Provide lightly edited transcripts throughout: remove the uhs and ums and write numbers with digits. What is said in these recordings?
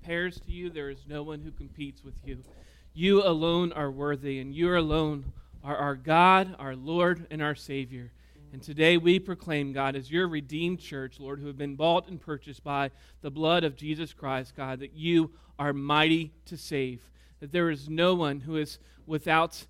compares to you. There is no one who competes with you. You alone are worthy, and you alone are our God, our Lord, and our Savior. And today we proclaim, God, as your redeemed church, Lord, who have been bought and purchased by the blood of Jesus Christ, God, that you are mighty to save, that there is no one who is without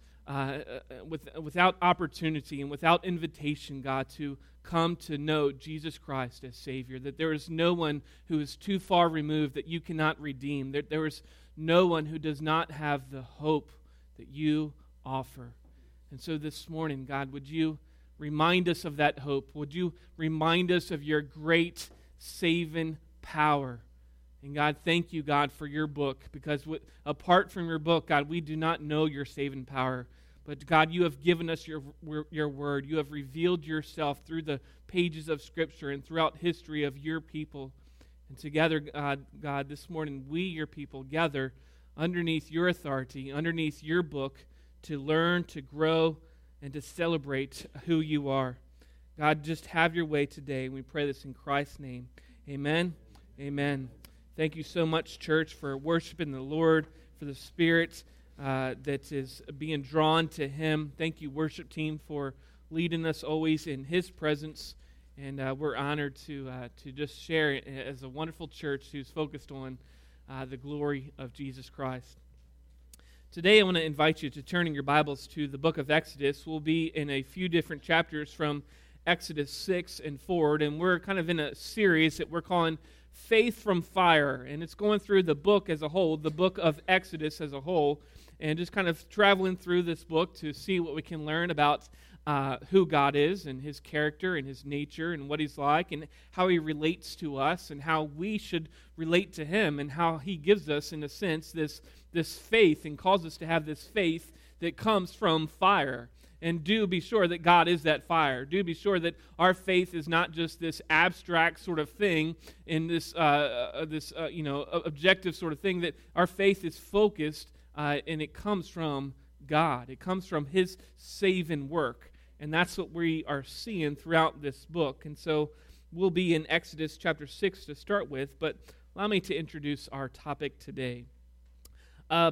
opportunity and without invitation, God, to come to know Jesus Christ as Savior, that there is no one who is too far removed that you cannot redeem, that there is no one who does not have the hope that you offer. And so this morning, God, would you remind us of that hope? Would you remind us of your great saving power? And God, thank you, God, for your book, because apart from your book, God, we do not know your saving power. But God, you have given us your word. You have revealed yourself through the pages of Scripture and throughout history of your people. And together, God, this morning, we, your people, gather underneath your authority, underneath your book, to learn, to grow, and to celebrate who you are. God, just have your way today. We pray this in Christ's name. Amen. Amen. Thank you so much, church, for worshiping the Lord, for the Spirit that is being drawn to Him. Thank you, worship team, for leading us always in His presence. And we're honored to just share as a wonderful church who's focused on the glory of Jesus Christ. Today I want to invite you to turn in your Bibles to the book of Exodus. We'll be in a few different chapters from Exodus 6 and forward, and we're kind of in a series that we're calling Faith from Fire, and it's going through the book as a whole, the book of Exodus as a whole, and just kind of traveling through this book to see what we can learn about who God is and His character and His nature and what He's like and how He relates to us and how we should relate to Him and how He gives us, in a sense, this faith and calls us to have this faith that comes from fire. And do be sure that God is that fire. Do be sure that our faith is not just this abstract sort of thing in this objective sort of thing, that our faith is focused and it comes from God. It comes from His saving work. And that's what we are seeing throughout this book. And so we'll be in Exodus chapter 6 to start with, but allow me to introduce our topic today. One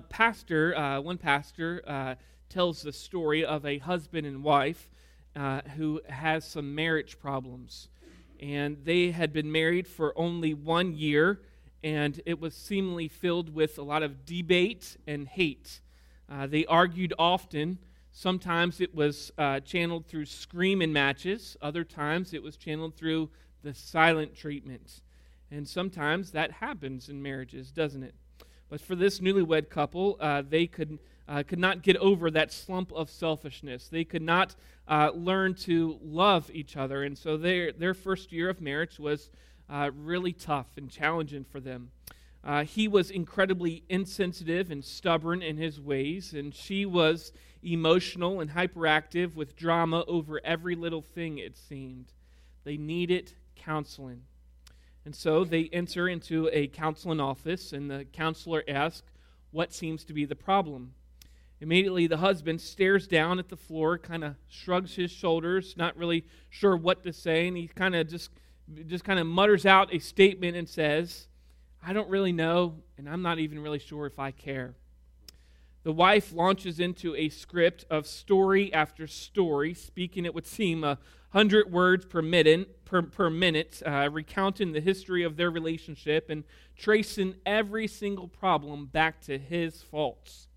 pastor tells the story of a husband and wife who has some marriage problems. And they had been married for only 1 year, and it was seemingly filled with a lot of debate and hate. They argued often. Sometimes it was channeled through screaming matches. Other times it was channeled through the silent treatment. And sometimes that happens in marriages, doesn't it? But for this newlywed couple, they could not get over that slump of selfishness. They could not learn to love each other. And so their first year of marriage was really tough and challenging for them. He was incredibly insensitive and stubborn in his ways, and she was emotional and hyperactive with drama over every little thing, it seemed. They needed counseling. And so they enter into a counseling office, and the counselor asks, "What seems to be the problem?" Immediately the husband stares down at the floor, kind of shrugs his shoulders, not really sure what to say, and he kind of just kind of mutters out a statement and says, "I don't really know, and I'm not even really sure if I care." The wife launches into a script of story after story, speaking, it would seem, 100 words per minute, recounting the history of their relationship and tracing every single problem back to his faults.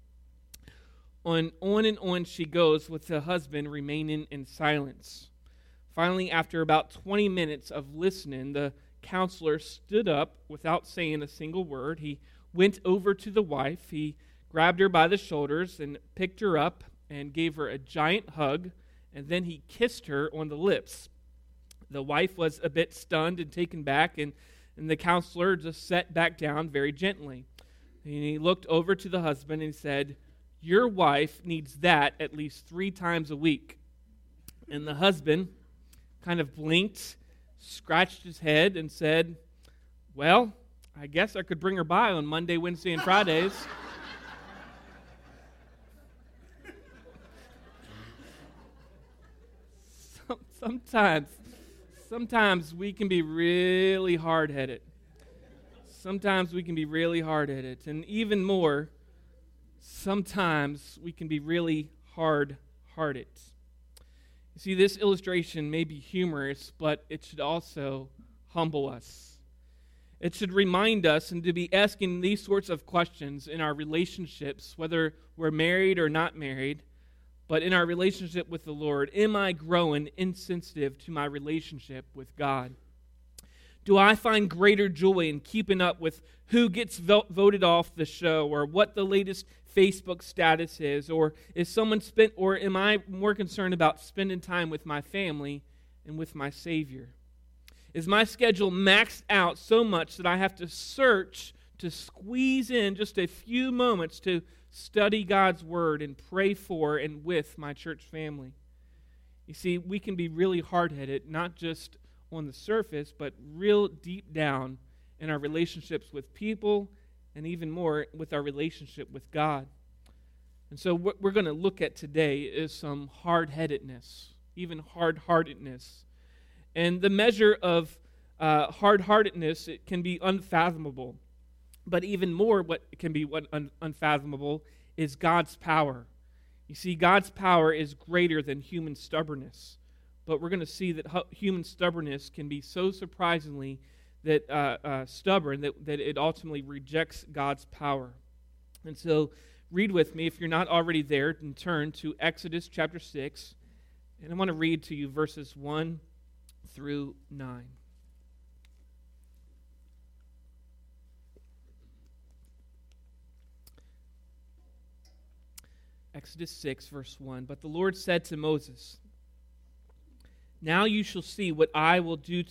On and on she goes, with the husband remaining in silence. Finally, after about 20 minutes of listening, the counselor stood up without saying a single word. He went over to the wife. He grabbed her by the shoulders and picked her up and gave her a giant hug, and then he kissed her on the lips. The wife was a bit stunned and taken back, and the counselor just sat back down very gently. And he looked over to the husband and said, "Your wife needs that at least 3 times a week." And the husband kind of blinked, scratched his head, and said, "Well, I guess I could bring her by on Monday, Wednesday, and Fridays." Sometimes we can be really hard-headed. sometimes we can be really hard-headed. And even more, sometimes we can be really hard-hearted. You see, this illustration may be humorous, but it should also humble us. It should remind us and to be asking these sorts of questions in our relationships, whether we're married or not married, but in our relationship with the Lord. Am I growing insensitive to my relationship with God? Do I find greater joy in keeping up with who gets voted off the show or what the latest Facebook status is, or am I more concerned about spending time with my family and with my Savior? Is my schedule maxed out so much that I have to search to squeeze in just a few moments to study God's Word and pray for and with my church family? You see, we can be really hard-headed, not just on the surface, but real deep down in our relationships with people and even more with our relationship with God. And so what we're going to look at today is some hard-headedness, even hard-heartedness. And the measure of hard-heartedness, it can be unfathomable. But even more, what can be unfathomable is God's power. You see, God's power is greater than human stubbornness. But we're going to see that human stubbornness can be so surprisingly stubborn that it ultimately rejects God's power. And so read with me, if you're not already there, and turn to Exodus chapter 6. And I want to read to you verses 1 through 9. Exodus 6, verse 1. But the Lord said to Moses, "Now you shall see what I will do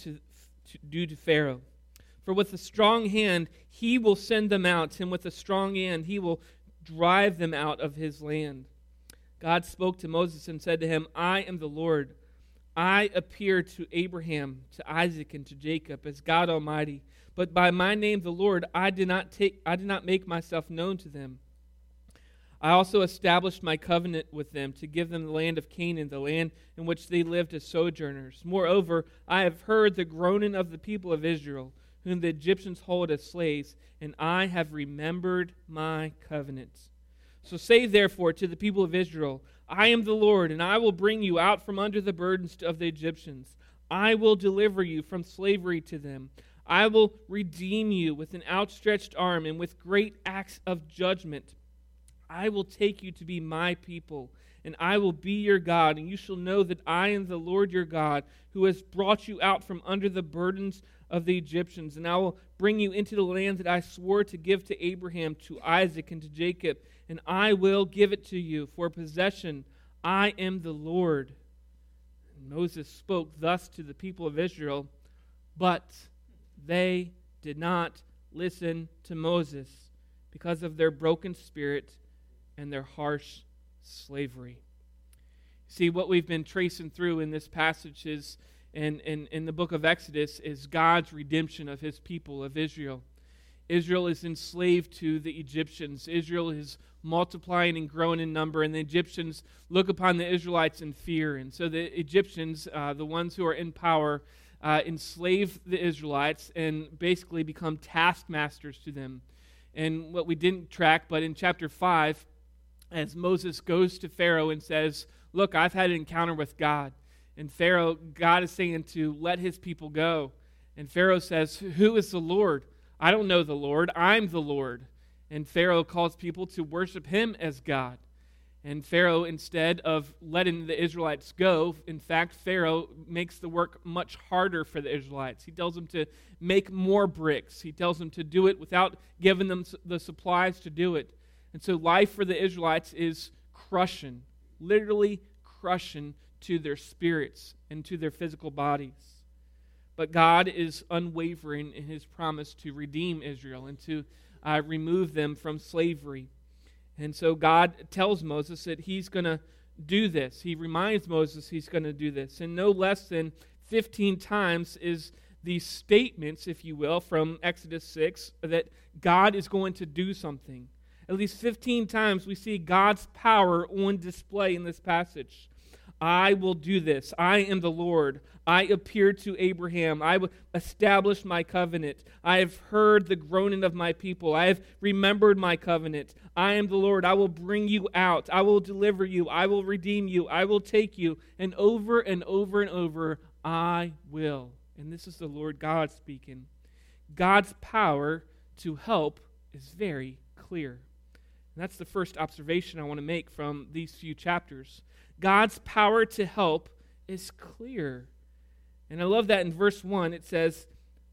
to Pharaoh. For with a strong hand he will send them out, and with a strong hand he will drive them out of his land." God spoke to Moses and said to him, "I am the Lord. I appeared to Abraham, to Isaac, and to Jacob as God Almighty. But by my name, the Lord, I did not make myself known to them. I also established my covenant with them to give them the land of Canaan, the land in which they lived as sojourners. Moreover, I have heard the groaning of the people of Israel, whom the Egyptians hold as slaves, and I have remembered my covenant. So say therefore to the people of Israel, I am the Lord, and I will bring you out from under the burdens of the Egyptians. I will deliver you from slavery to them. I will redeem you with an outstretched arm and with great acts of judgment. I will take you to be my people, and I will be your God, and you shall know that I am the Lord your God, who has brought you out from under the burdens of the Egyptians. And I will bring you into the land that I swore to give to Abraham, to Isaac, and to Jacob, and I will give it to you for possession. I am the Lord." And Moses spoke thus to the people of Israel, but they did not listen to Moses because of their broken spirit and their harsh slavery. See, what we've been tracing through in this passage is, in the book of Exodus, is God's redemption of his people, of Israel. Israel is enslaved to the Egyptians. Israel is multiplying and growing in number, and the Egyptians look upon the Israelites in fear. And so the Egyptians, the ones who are in power, enslave the Israelites and basically become taskmasters to them. And what we didn't track, but in chapter 5, as Moses goes to Pharaoh and says, "Look, I've had an encounter with God." And Pharaoh, God is saying to let his people go. And Pharaoh says, "Who is the Lord? I don't know the Lord. I'm the Lord." And Pharaoh calls people to worship him as God. And Pharaoh, instead of letting the Israelites go, in fact, Pharaoh makes the work much harder for the Israelites. He tells them to make more bricks. He tells them to do it without giving them the supplies to do it. And so life for the Israelites is crushing, literally crushing to their spirits and to their physical bodies. But God is unwavering in his promise to redeem Israel and to remove them from slavery. And so God tells Moses that he's going to do this. He reminds Moses he's going to do this. And no less than 15 times is these statements, if you will, from Exodus 6, that God is going to do something. At least 15 times we see God's power on display in this passage. I will do this. I am the Lord. I appeared to Abraham. I will establish my covenant. I have heard the groaning of my people. I have remembered my covenant. I am the Lord. I will bring you out. I will deliver you. I will redeem you. I will take you. And over and over and over, I will. And this is the Lord God speaking. God's power to help is very clear. And that's the first observation I want to make from these few chapters. God's power to help is clear. And I love that in verse 1 it says,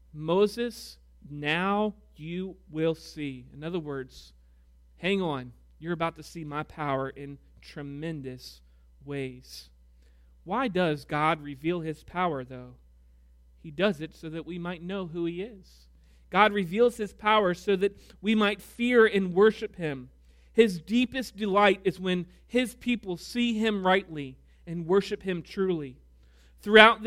Moses, now you will see. In other words, hang on, you're about to see my power in tremendous ways. Why does God reveal his power, though? He does it so that we might know who he is. God reveals his power so that we might fear and worship him. His deepest delight is when his people see him rightly and worship him truly. Throughout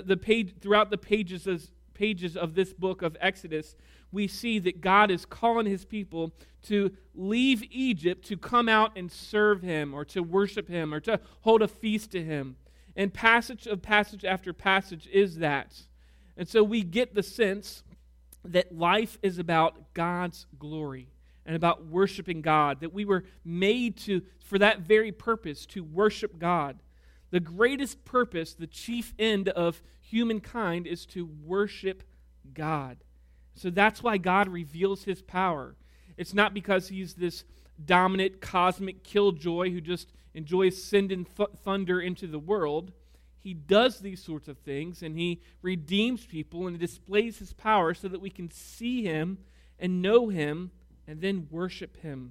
the pages of this book of Exodus, we see that God is calling his people to leave Egypt to come out and serve him or to worship him or to hold a feast to him. And passage after passage is that. And so we get the sense that life is about God's glory and about worshiping God, that we were made for that very purpose, to worship God. The greatest purpose, the chief end of humankind is to worship God. So that's why God reveals his power. It's not because he's this dominant cosmic killjoy who just enjoys sending thunder into the world. He does these sorts of things, and he redeems people and displays his power so that we can see him and know him and then worship him.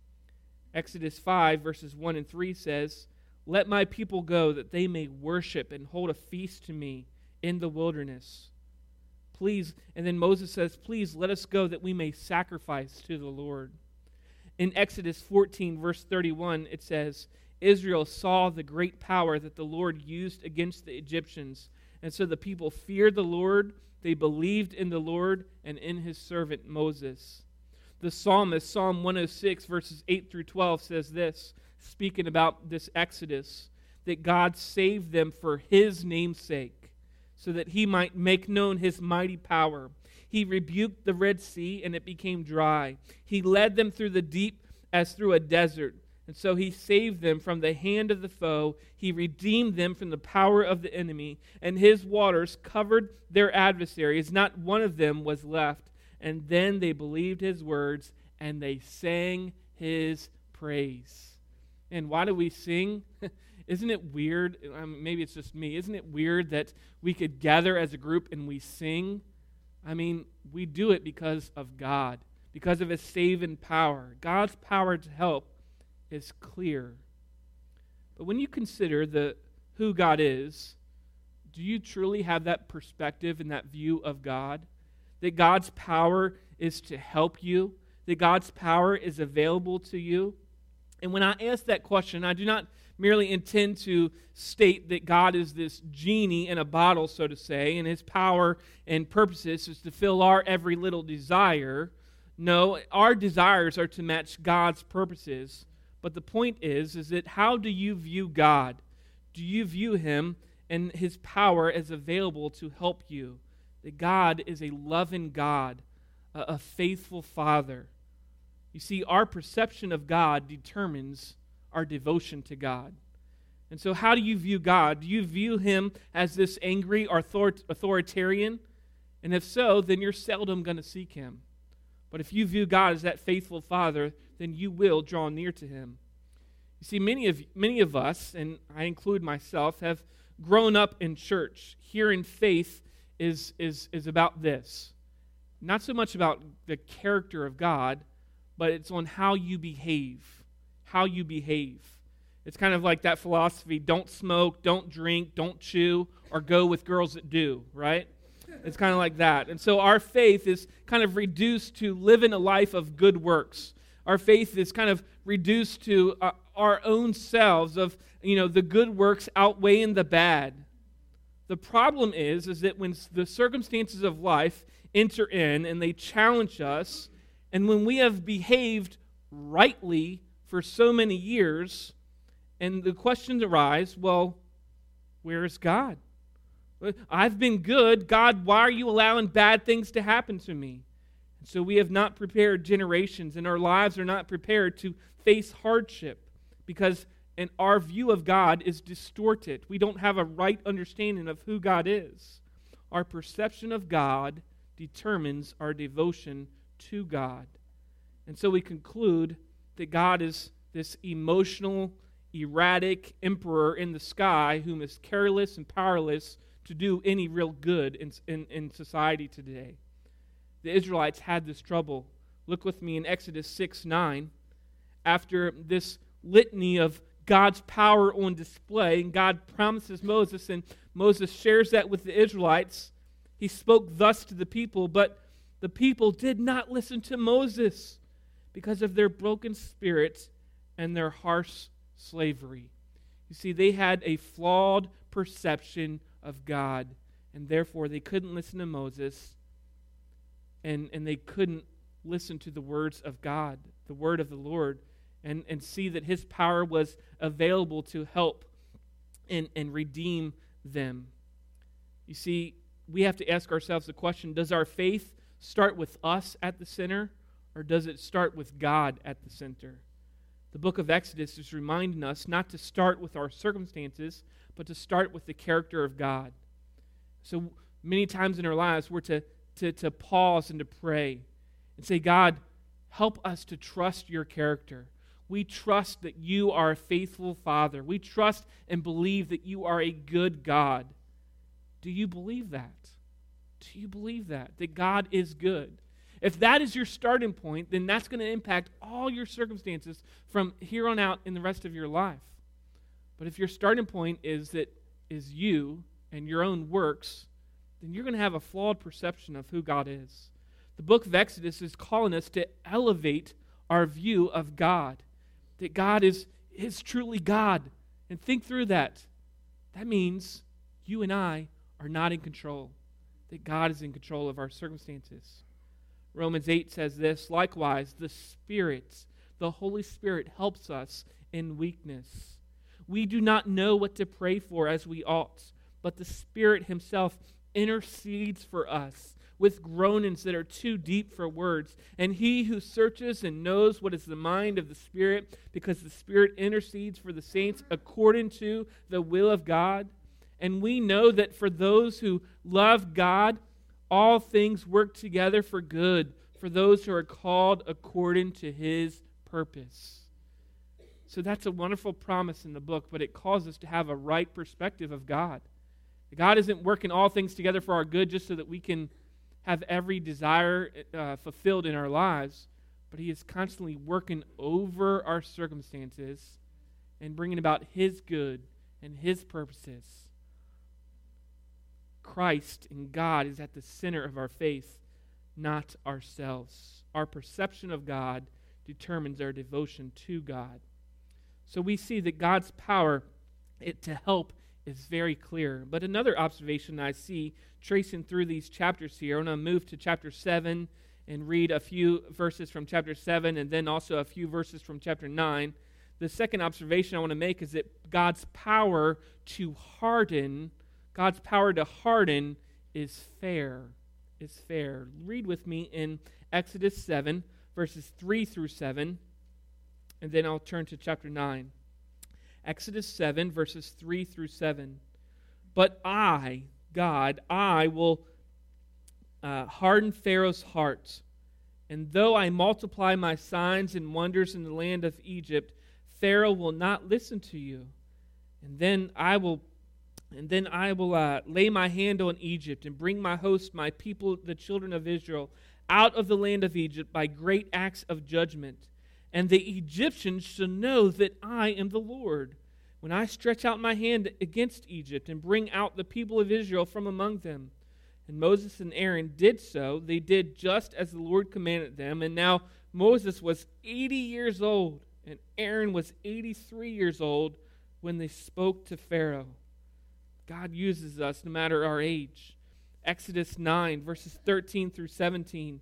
Exodus 5, verses 1 and 3 says, Let my people go that they may worship and hold a feast to me in the wilderness. Please, and then Moses says, Please let us go that we may sacrifice to the Lord. In Exodus 14, verse 31, it says, Israel saw the great power that the Lord used against the Egyptians. And so the people feared the Lord, they believed in the Lord and in his servant Moses. The psalmist, Psalm 106, verses 8 through 12, says this, speaking about this Exodus, that God saved them for his name's sake, so that he might make known his mighty power. He rebuked the Red Sea, and it became dry. He led them through the deep as through a desert. And so he saved them from the hand of the foe. He redeemed them from the power of the enemy. And his waters covered their adversaries. Not one of them was left. And then they believed his words, and they sang his praise. And why do we sing? Isn't it weird? Maybe it's just me. Isn't it weird that we could gather as a group and we sing? I mean, we do it because of God, because of his saving power. God's power to help is clear. But when you consider who God is, do you truly have that perspective and that view of God? That God's power is to help you? That God's power is available to you? And when I ask that question, I do not merely intend to state that God is this genie in a bottle, so to say, and his power and purposes is to fill our every little desire. No, our desires are to match God's purposes. But the point is that how do you view God? Do you view him and his power as available to help you? That God is a loving God, a faithful Father. You see, our perception of God determines our devotion to God. And so how do you view God? Do you view him as this angry authoritarian? And if so, then you're seldom going to seek him. But if you view God as that faithful Father, then you will draw near to him. You see, many of us, and I include myself, have grown up in church. Hearing faith is about this. Not so much about the character of God, but it's on how you behave. How you behave. It's kind of like that philosophy, don't smoke, don't drink, don't chew, or go with girls that do, right? It's kind of like that. And so our faith is kind of reduced to living a life of good works. Our faith is kind of reduced to our own selves of, the good works outweighing the bad. The problem is that when the circumstances of life enter in and they challenge us, and when we have behaved rightly for so many years, and the questions arise, well, Where is God? I've been good. God, why are you allowing bad things to happen to me? And so we have not prepared generations, and our lives are not prepared to face hardship because our view of God is distorted. We don't have a right understanding of who God is. Our perception of God determines our devotion to God. And so we conclude that God is this emotional, erratic emperor in the sky whom is careless and powerless to do any real good in society today. The Israelites had this trouble. Look with me in Exodus 6:9. After this litany of God's power on display, and God promises Moses, and Moses shares that with the Israelites. He spoke thus to the people, but the people did not listen to Moses because of their broken spirits and their harsh slavery. You see, they had a flawed perception of God, and therefore they couldn't listen to Moses, and they couldn't listen to the words of God, the word of the Lord, and see that his power was available to help and redeem them. You see, we have to ask ourselves the question, does our faith start with us at the center, or does it start with God at the center? The book of Exodus is reminding us not to start with our circumstances, but to start with the character of God. So many times in our lives, we're to pause and to pray and say, God, help us to trust your character. We trust that you are a faithful Father. We trust and believe that you are a good God. Do you believe that? Do you believe that God is good? If that is your starting point, then that's going to impact all your circumstances from here on out in the rest of your life. But if your starting point is you and your own works, then you're going to have a flawed perception of who God is. The book of Exodus is calling us to elevate our view of God, that God is truly God. And think through that. That means you and I are not in control, that God is in control of our circumstances. Romans 8 says this, likewise, the Spirit, the Holy Spirit helps us in weakness. We do not know what to pray for as we ought, but the Spirit himself intercedes for us with groanings that are too deep for words. And he who searches and knows what is the mind of the Spirit, because the Spirit intercedes for the saints according to the will of God. And we know that for those who love God, all things work together for good, for those who are called according to his purpose. So that's a wonderful promise in the book, but it calls us to have a right perspective of God. God isn't working all things together for our good just so that we can have every desire fulfilled in our lives, but he is constantly working over our circumstances and bringing about his good and his purposes. Christ and God is at the center of our faith, not ourselves. Our perception of God determines our devotion to God. So we see that God's power to help is very clear. But another observation I see tracing through these chapters here, I'm going to move to chapter 7 and read a few verses from chapter 7 and then also a few verses from chapter 9. The second observation I want to make is that God's power to harden is fair. Is fair. Read with me in Exodus 7, verses 3 through 7, and then I'll turn to chapter 9. Exodus 7, verses 3 through 7. But I, God, I will harden Pharaoh's heart, and though I multiply my signs and wonders in the land of Egypt, Pharaoh will not listen to you. And then I will lay my hand on Egypt and bring my host, my people, the children of Israel, out of the land of Egypt by great acts of judgment. And the Egyptians shall know that I am the Lord, when I stretch out my hand against Egypt and bring out the people of Israel from among them. And Moses and Aaron did so. They did just as the Lord commanded them. And now Moses was 80 years old, and Aaron was 83 years old when they spoke to Pharaoh. God uses us no matter our age. Exodus 9, verses 13 through 17.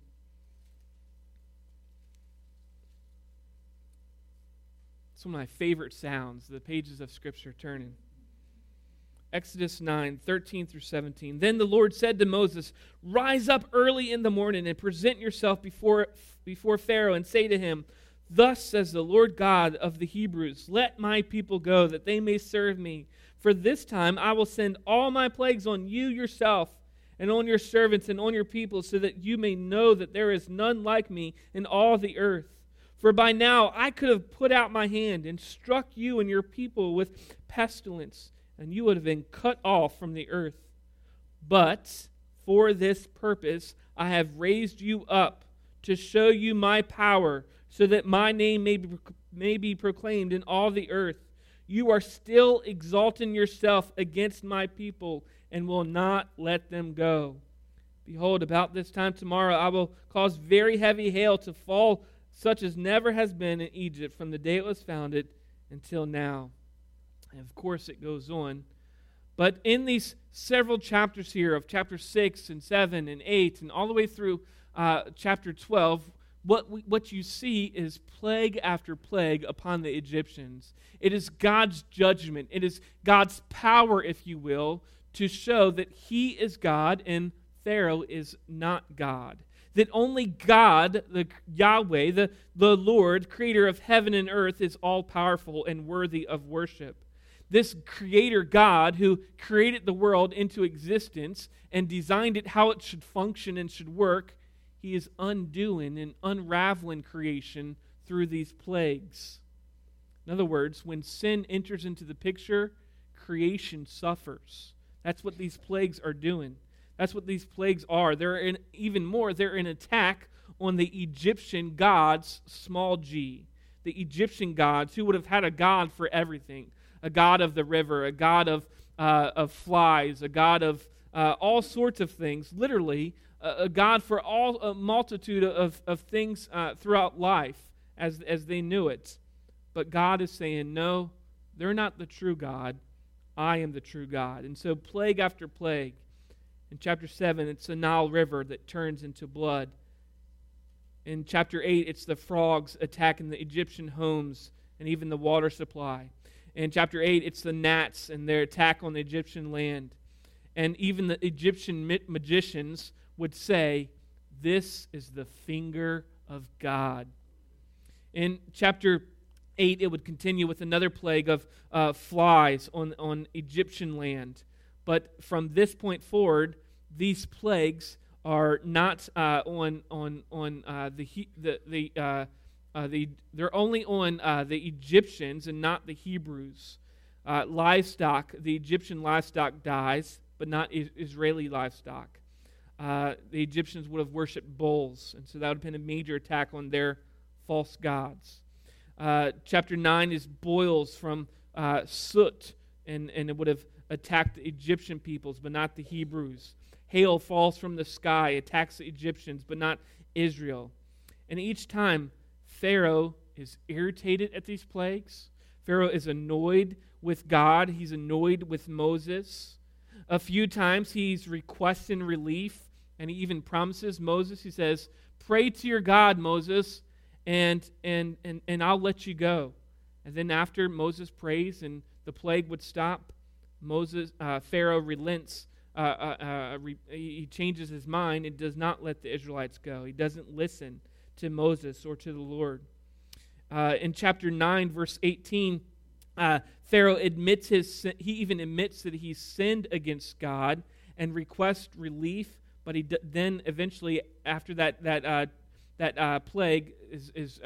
It's one of my favorite sounds, the pages of Scripture turning. Exodus 9:13 through 17. Then the Lord said to Moses, "Rise up early in the morning and present yourself before Pharaoh and say to him, 'Thus says the Lord God of the Hebrews, let my people go, that they may serve me. For this time I will send all my plagues on you yourself and on your servants and on your people, so that you may know that there is none like me in all the earth. For by now I could have put out my hand and struck you and your people with pestilence, and you would have been cut off from the earth. But for this purpose I have raised you up, to show you my power, so that my name may be proclaimed in all the earth. You are still exalting yourself against my people, and will not let them go. Behold, about this time tomorrow I will cause very heavy hail to fall, such as never has been in Egypt from the day it was founded until now.'" And of course it goes on. But in these several chapters here of chapter 6 and 7 and 8 and all the way through chapter 12, what you see is plague after plague upon the Egyptians. It is God's judgment. It is God's power, if you will, to show that He is God and Pharaoh is not God. That only God, the Yahweh, the Lord, creator of heaven and earth, is all-powerful and worthy of worship. This creator God who created the world into existence and designed it how it should function and should work, He is undoing and unraveling creation through these plagues. In other words, when sin enters into the picture, creation suffers. That's what these plagues are doing. That's what these plagues are. Even more, they're an attack on the Egyptian gods, small g. The Egyptian gods who would have had a god for everything. A god of the river, a god of flies, a god of all sorts of things. Literally, a god for a multitude of things throughout life as they knew it. But God is saying, no, they're not the true God. I am the true God. And so plague after plague. In chapter 7, it's the Nile River that turns into blood. In chapter 8, it's the frogs attacking the Egyptian homes and even the water supply. In chapter 8, it's the gnats and their attack on the Egyptian land. And even the Egyptian magicians would say, "This is the finger of God." In chapter 8, it would continue with another plague of flies on Egyptian land. But from this point forward, these plagues are not they're only on the Egyptians and not the Hebrews. Livestock, the Egyptian livestock dies, but not Israeli livestock. The Egyptians would have worshipped bulls, and so that would have been a major attack on their false gods. Chapter 9 is boils from soot, and it would have attacked the Egyptian peoples, but not the Hebrews. Hail falls from the sky, attacks the Egyptians, but not Israel. And each time, Pharaoh is irritated at these plagues. Pharaoh is annoyed with God. He's annoyed with Moses. A few times he's requesting relief, and he even promises Moses, he says, "Pray to your God, Moses, and I'll let you go." And then after Moses prays and the plague would stop, Pharaoh relents. He changes his mind and does not let the Israelites go. He doesn't listen to Moses or to the Lord. In chapter 9, verse 18, Pharaoh admits he even admits that he sinned against God and requests relief, but he then eventually, after that plague is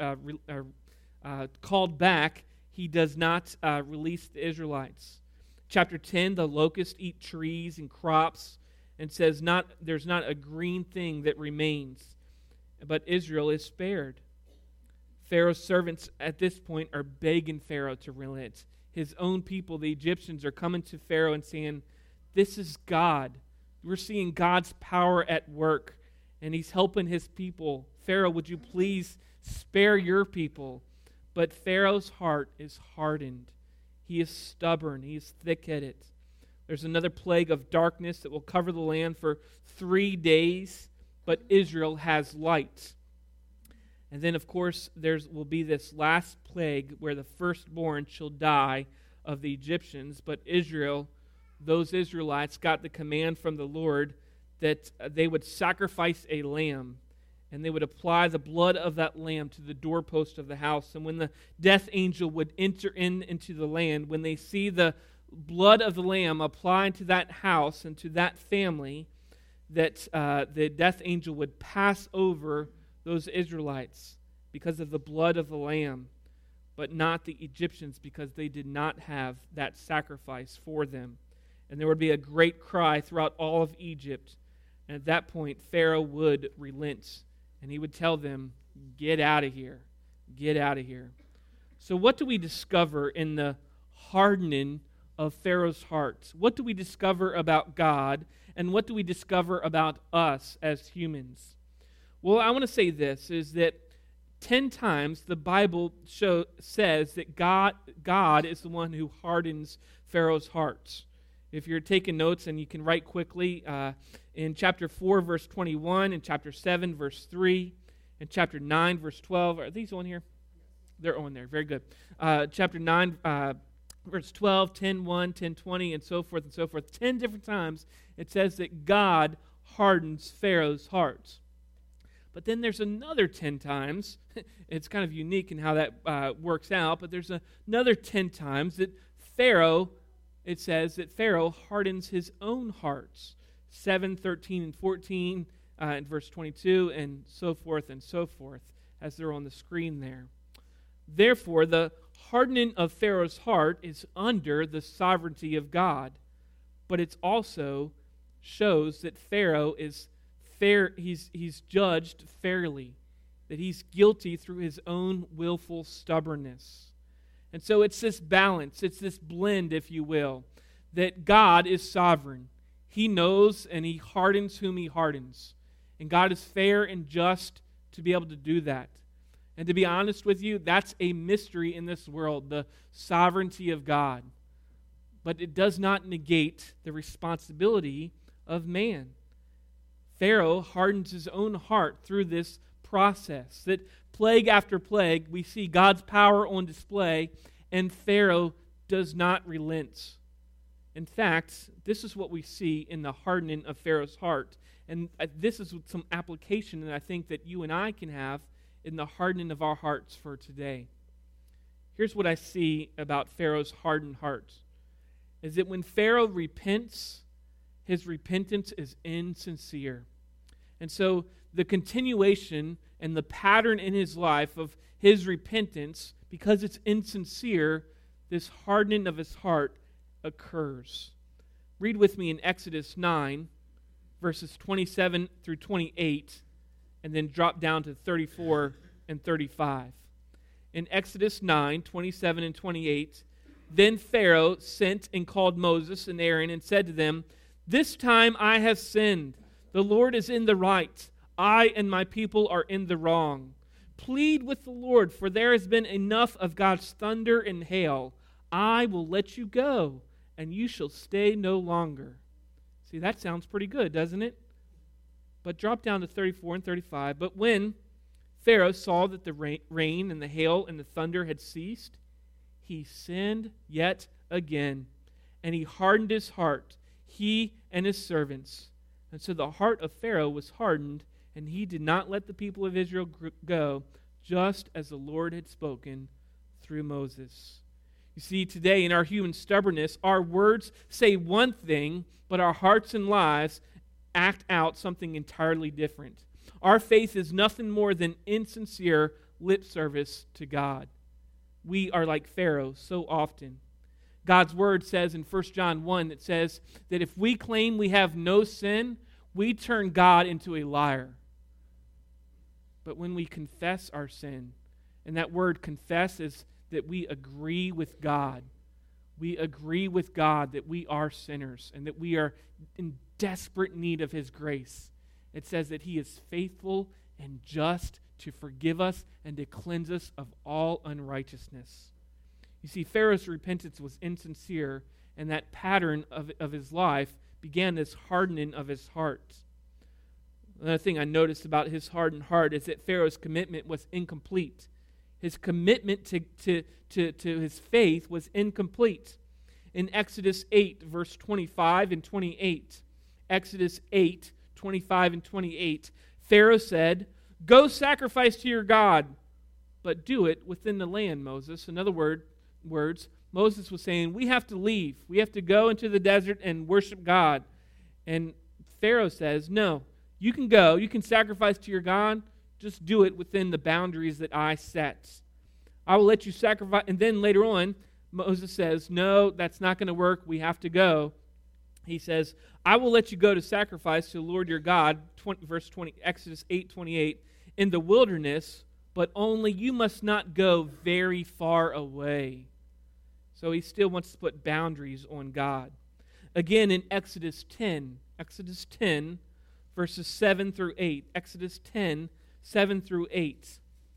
called back, he does not release the Israelites. Chapter 10, the locusts eat trees and crops, and says there's not a green thing that remains, but Israel is spared. Pharaoh's servants at this point are begging Pharaoh to relent. His own people, the Egyptians, are coming to Pharaoh and saying, "This is God. We're seeing God's power at work, and He's helping His people. Pharaoh, would you please spare your people?" But Pharaoh's heart is hardened. He is stubborn. He is thick-headed. There's another plague of darkness that will cover the land for 3 days, but Israel has light. And then, of course, there will be this last plague where the firstborn shall die of the Egyptians, but Israel those Israelites got the command from the Lord that they would sacrifice a lamb, and they would apply the blood of that lamb to the doorpost of the house. And when the death angel would enter into the land, when they see the blood of the lamb applied to that house and to that family, that the death angel would pass over those Israelites because of the blood of the lamb, but not the Egyptians because they did not have that sacrifice for them. And there would be a great cry throughout all of Egypt. And at that point, Pharaoh would relent, and he would tell them, "Get out of here. Get out of here." So what do we discover in the hardening of Pharaoh's heart? What do we discover about God, and what do we discover about us as humans? Well, I want to say this, is that 10 times the Bible says that God is the one who hardens Pharaoh's heart. If you're taking notes, and you can write quickly, in chapter 4, verse 21, in chapter 7, verse 3, in chapter 9, verse 12. Are these on here? They're on there. Very good. Chapter 9, verse 12, 10:1, 10:20, and so forth and so forth. 10 different times it says that God hardens Pharaoh's heart. But then there's another 10 times. It's kind of unique in how that works out, but there's another 10 times that it says that Pharaoh hardens his own heart. 7, 13, and 14, and verse 22, and so forth, as they're on the screen there. Therefore, the hardening of Pharaoh's heart is under the sovereignty of God, but it also shows that Pharaoh is fair. He's judged fairly, that he's guilty through his own willful stubbornness. And so it's this balance, it's this blend, if you will, that God is sovereign. He knows, and he hardens whom he hardens. And God is fair and just to be able to do that. And to be honest with you, that's a mystery in this world, the sovereignty of God. But it does not negate the responsibility of man. Pharaoh hardens his own heart through this process. That plague after plague, we see God's power on display, and Pharaoh does not relent. In fact, this is what we see in the hardening of Pharaoh's heart. And this is some application that I think that you and I can have in the hardening of our hearts for today. Here's what I see about Pharaoh's hardened heart, is that when Pharaoh repents, his repentance is insincere. And so the continuation and the pattern in his life of his repentance, because it's insincere, this hardening of his heart occurs. Read with me in Exodus 9, verses 27 through 28, and then drop down to 34 and 35. In Exodus 9, 27 and 28, then Pharaoh sent and called Moses and Aaron and said to them, "This time I have sinned. The Lord is in the right. I and my people are in the wrong. Plead with the Lord, for there has been enough of God's thunder and hail. I will let you go, and you shall stay no longer." See, that sounds pretty good, doesn't it? But drop down to 34 and 35. But when Pharaoh saw that the rain and the hail and the thunder had ceased, he sinned yet again, and he hardened his heart, he and his servants. And so the heart of Pharaoh was hardened, and he did not let the people of Israel go, just as the Lord had spoken through Moses. You see, today in our human stubbornness, our words say one thing, but our hearts and lives act out something entirely different. Our faith is nothing more than insincere lip service to God. We are like Pharaoh so often. God's word says in 1 John 1, it says that if we claim we have no sin, we turn God into a liar. But when we confess our sin, and that word confess is that we agree with God. We agree with God that we are sinners and that we are in desperate need of His grace. It says that He is faithful and just to forgive us and to cleanse us of all unrighteousness. You see, Pharaoh's repentance was insincere, and that pattern of his life began this hardening of his heart. Another thing I noticed about his hardened heart is that Pharaoh's commitment was incomplete. His commitment to his faith was incomplete. in Exodus 8, verse 25 and 28. Exodus 8, 25 and 28. Pharaoh said, "Go sacrifice to your God, but do it within the land, Moses." In other words, Moses was saying, we have to leave. We have to go into the desert and worship God. And Pharaoh says, no, you can go. You can sacrifice to your God. Just do it within the boundaries that I set. I will let you sacrifice. And then later on, Moses says, no, that's not going to work. We have to go. He says, I will let you go to sacrifice to the Lord your God, verse 20, Exodus 8:28, in the wilderness, but only you must not go very far away. So he still wants to put boundaries on God. Again in Exodus 10, verses 7 through 8. Exodus 10, 7 through 8.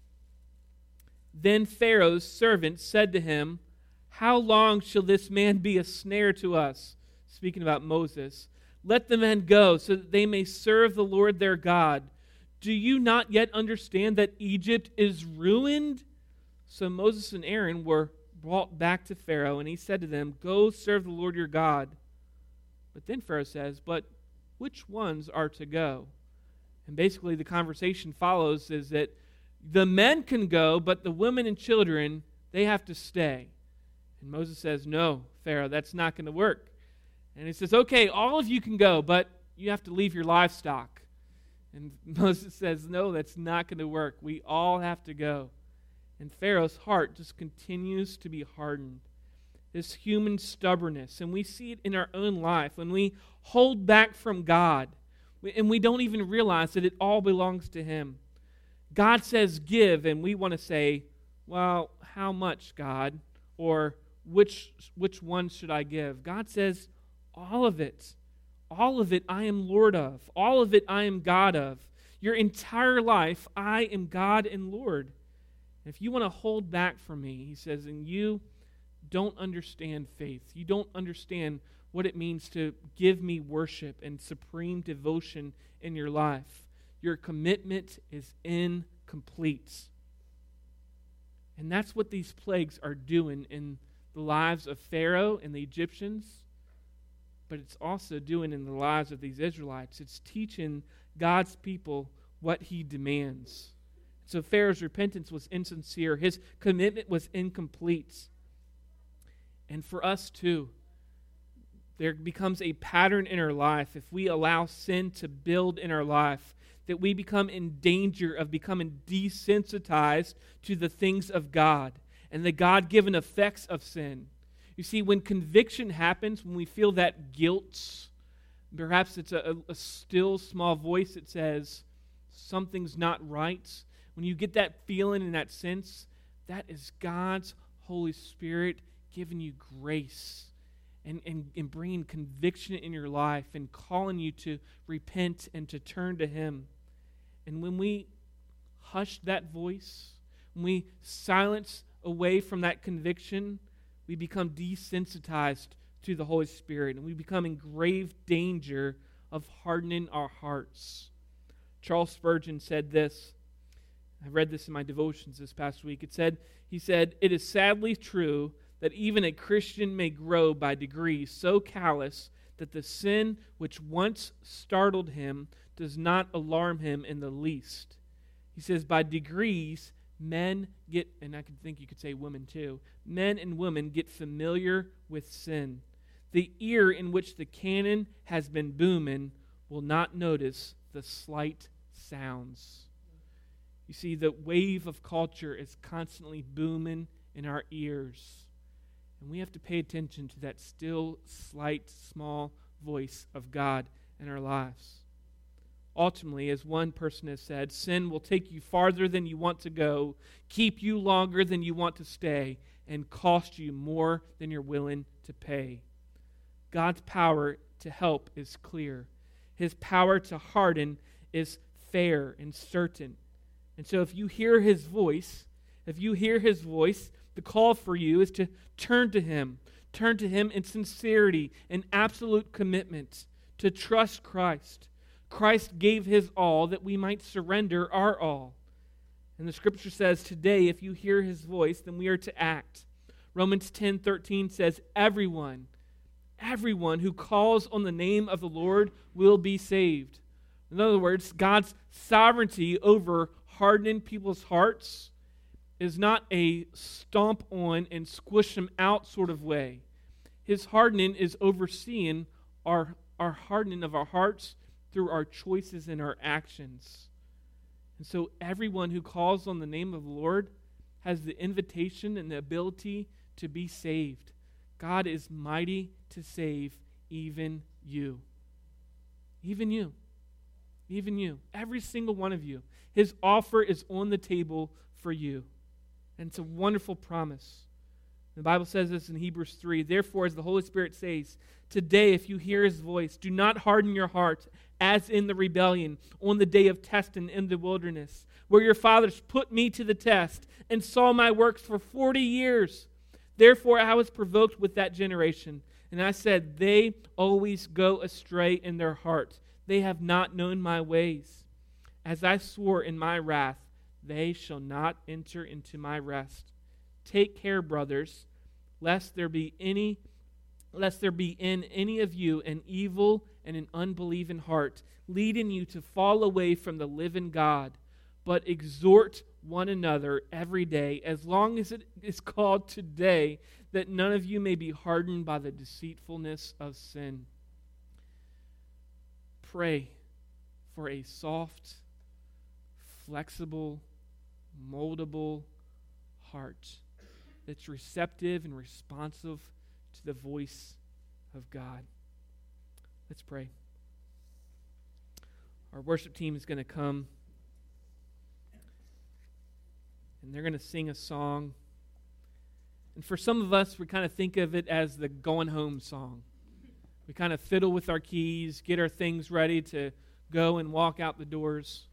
Then Pharaoh's servants said to him, how long shall this man be a snare to us? Speaking about Moses. Let the men go so that they may serve the Lord their God. Do you not yet understand that Egypt is ruined? So Moses and Aaron were brought back to Pharaoh, and he said to them, go serve the Lord your God. But then Pharaoh says, but which ones are to go? And basically the conversation follows is that the men can go, but the women and children, they have to stay. And Moses says, no, Pharaoh, that's not going to work. And he says, okay, all of you can go, but you have to leave your livestock. And Moses says, no, that's not going to work. We all have to go. And Pharaoh's heart just continues to be hardened. This human stubbornness. And we see it in our own life when we hold back from God. And we don't even realize that it all belongs to Him. God says give, and we want to say, well, how much, God? Or which one should I give? God says, all of it. All of it I am Lord of. All of it I am God of. Your entire life I am God and Lord. If you want to hold back from me, he says, and you don't understand faith. You don't understand what it means to give me worship and supreme devotion in your life. Your commitment is incomplete. And that's what these plagues are doing in the lives of Pharaoh and the Egyptians, but it's also doing in the lives of these Israelites. It's teaching God's people what He demands. So Pharaoh's repentance was insincere. His commitment was incomplete. And for us too, there becomes a pattern in our life if we allow sin to build in our life, that we become in danger of becoming desensitized to the things of God and the God-given effects of sin. You see, when conviction happens, when we feel that guilt, perhaps it's a still small voice that says, something's not right. When you get that feeling and that sense, that is God's Holy Spirit giving you grace and bringing conviction in your life and calling you to repent and to turn to Him. And when we hush that voice, when we silence away from that conviction, we become desensitized to the Holy Spirit, and we become in grave danger of hardening our hearts. Charles Spurgeon said this. I read this in my devotions this past week. He said, it is sadly true that even a Christian may grow by degrees so callous that the sin which once startled him does not alarm him in the least. He says, by degrees, men get, and I can think you could say women too, men and women get familiar with sin. The ear in which the cannon has been booming will not notice the slight sounds. You see, the wave of culture is constantly booming in our ears. And we have to pay attention to that still, slight, small voice of God in our lives. Ultimately, as one person has said, sin will take you farther than you want to go, keep you longer than you want to stay, and cost you more than you're willing to pay. God's power to help is clear. His power to harden is fair and certain. And so if you hear His voice, the call for you is to turn to Him. Turn to Him in sincerity and absolute commitment, to trust Christ. Christ gave His all that we might surrender our all. And the Scripture says today, if you hear His voice, then we are to act. Romans 10:13 says, everyone who calls on the name of the Lord will be saved. In other words, God's sovereignty over hardening people's hearts is not a stomp on and squish them out sort of way. His hardening is overseeing our hardening of our hearts through our choices and our actions. And so everyone who calls on the name of the Lord has the invitation and the ability to be saved. God is mighty to save even you. Even you. Even you. Every single one of you. His offer is on the table for you. And it's a wonderful promise. The Bible says this in Hebrews 3. Therefore, as the Holy Spirit says, today if you hear His voice, do not harden your heart as in the rebellion on the day of testing in the wilderness, where your fathers put me to the test and saw my works for 40 years. Therefore I was provoked with that generation, and I said, they always go astray in their heart. They have not known my ways. As I swore in my wrath, they shall not enter into my rest. Take care, brothers, lest there be in any of you an evil and an unbelieving heart, leading you to fall away from the living God. But exhort one another every day, as long as it is called today, that none of you may be hardened by the deceitfulness of sin. Pray for a soft, flexible, moldable heart that's receptive and responsive to the voice of God. Let's pray. Our worship team is going to come, and they're going to sing a song. And for some of us, we kind of think of it as the going home song. We kind of fiddle with our keys, get our things ready to go and walk out the doors.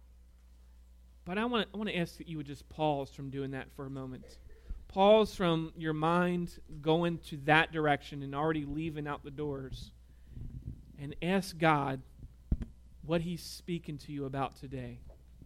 But I want to ask that you would just pause from doing that for a moment. Pause from your mind going to that direction and already leaving out the doors. And ask God what He's speaking to you about today.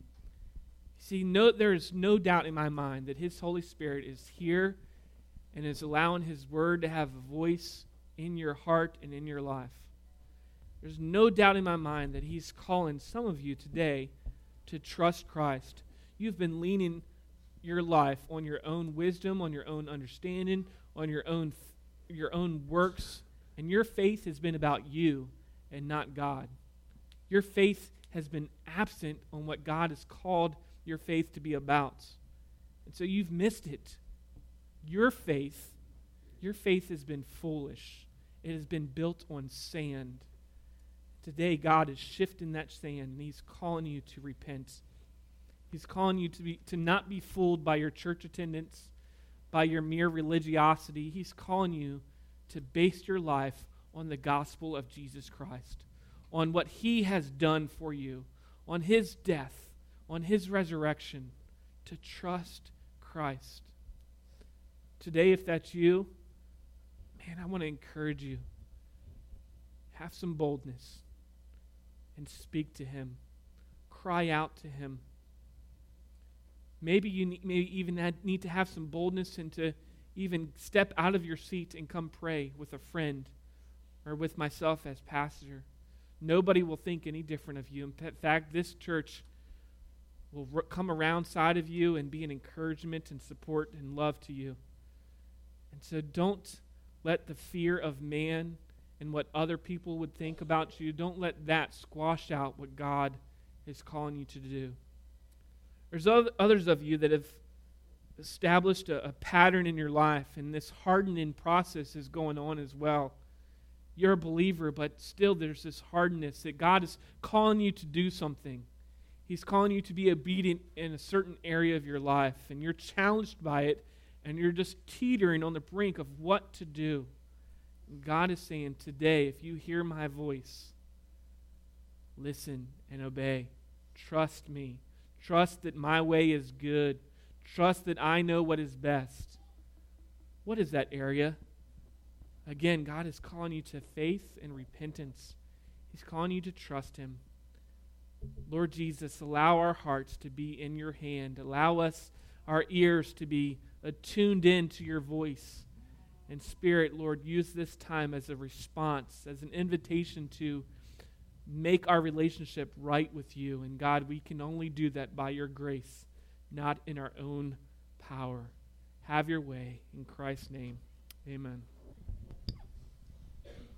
See, there is no doubt in my mind that His Holy Spirit is here and is allowing His Word to have a voice in your heart and in your life. There's no doubt in my mind that He's calling some of you today to trust Christ. You've been leaning your life on your own wisdom, on your own understanding, on your own works, and your faith has been about you and not God. Your faith has been absent on what God has called your faith to be about. And so you've missed it. Your faith has been foolish. It has been built on sand. Today, God is shifting that sand, and He's calling you to repent. He's calling you to not be fooled by your church attendance, by your mere religiosity. He's calling you to base your life on the gospel of Jesus Christ, on what He has done for you, on His death, on His resurrection, to trust Christ. Today, if that's you, man, I want to encourage you. Have some boldness and speak to Him. Cry out to Him. Maybe you even need to have some boldness and to even step out of your seat and come pray with a friend or with myself as pastor. Nobody will think any different of you. In fact, this church will come around side of you and be an encouragement and support and love to you. And so don't let the fear of man and what other people would think about you, don't let that squash out what God is calling you to do. There's others of you that have established a pattern in your life, and this hardening process is going on as well. You're a believer, but still there's this hardness that God is calling you to do something. He's calling you to be obedient in a certain area of your life, and you're challenged by it, and you're just teetering on the brink of what to do. And God is saying today, if you hear my voice, listen and obey. Trust me. Trust that my way is good. Trust that I know what is best. What is that area? Again, God is calling you to faith and repentance. He's calling you to trust Him. Lord Jesus, allow our hearts to be in your hand. Allow us, our ears to be attuned in to your voice. And Spirit, Lord, use this time as a response, as an invitation to make our relationship right with you. And God, we can only do that by your grace, not in our own power. Have your way. In Christ's name, amen.